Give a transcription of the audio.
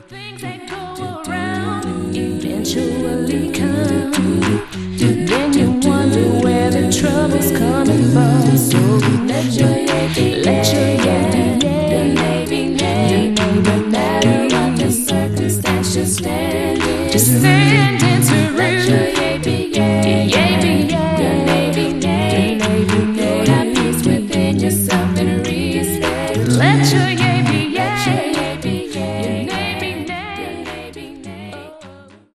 Things that go around eventually come. Then you wonder where the trouble's coming from. So let your baby no matter what the circumstance, just stand into room. Have peace within yourself and respect. Let your